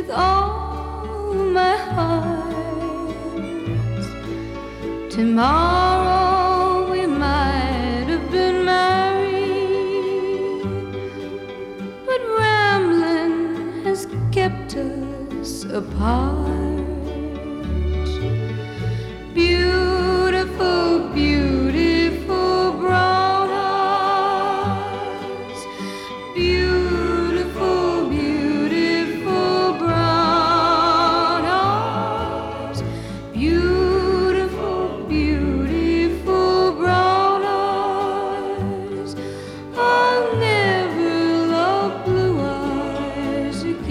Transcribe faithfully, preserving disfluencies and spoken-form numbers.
with all my heart. Tomorrow we might have been married, but rambling has kept us apart.